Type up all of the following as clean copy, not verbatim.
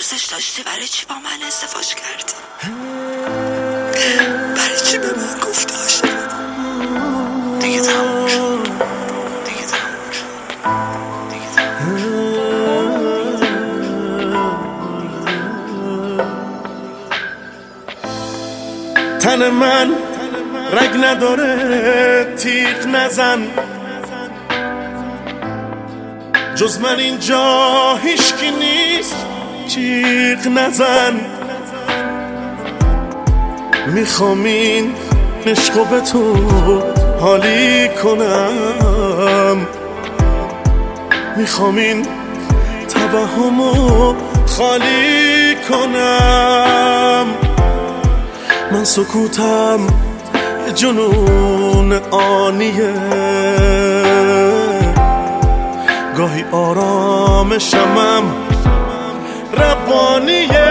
دوستش داشتی برای چی با من ازدواج کردی؟ برای چی به من گفتی عاشقم؟ دیگه تموم شد. تن من رگ نداره، تیغ نزن، جز من اینجا هیچکی نیست، جیغ نزن. میخوام این عشقو به تو حالی کنم، میخوام این توهمو خالی کنم. من سکوتم جنون آنیه، گاهی آرامشمم روانیه.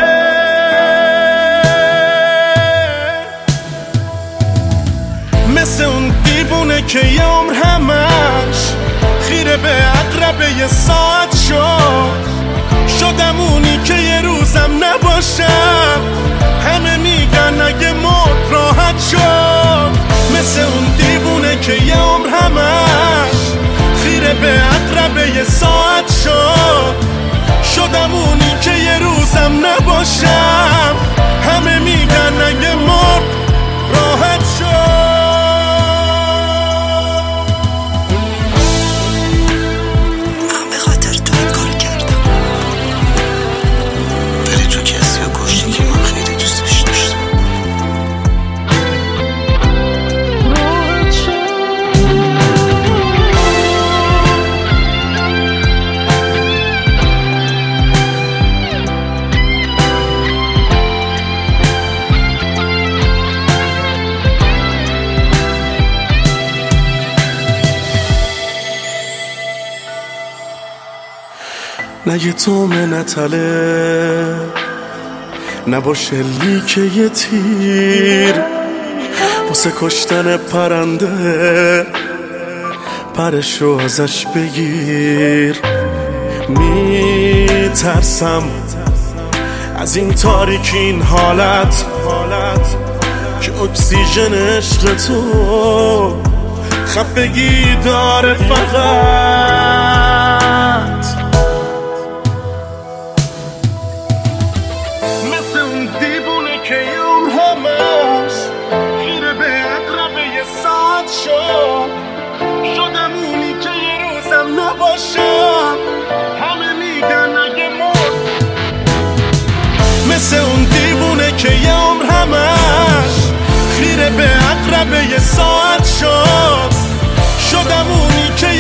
مثل اون دیوونه که یه عمر همش خیره به عقربه یه ساعت شدم اونی که یه روزم نباشم. همه میگن اگه مرد راحت شد. مثل اون دیوونه که یه عمر همش خیره به عقربه یه ساعت شدم اونی که یه روزم نباشم. همه میگن اگه مرد راحت شد. من به خاطر تو این کار کردم، ولی تو کسی رو کشتی که من خیلی دوستش داشتم. نه یه تومه نتله، نباشه لیک یه تیر واسه کشتن پرنده، پرشو ازش بگیر. میترسم از این تاریکی، این حالت که اکسیژن عشق تو خفگی داره فقط. مثل اون دیوونه که یه عمر همش خیره به عقربه یه ساعت شدم اونی که یه روزم نباشم. همه میگن اگه مرد. مثل اون دیوونه که یه عمر همش خیره به عقربه یه ساعت شدم اونی که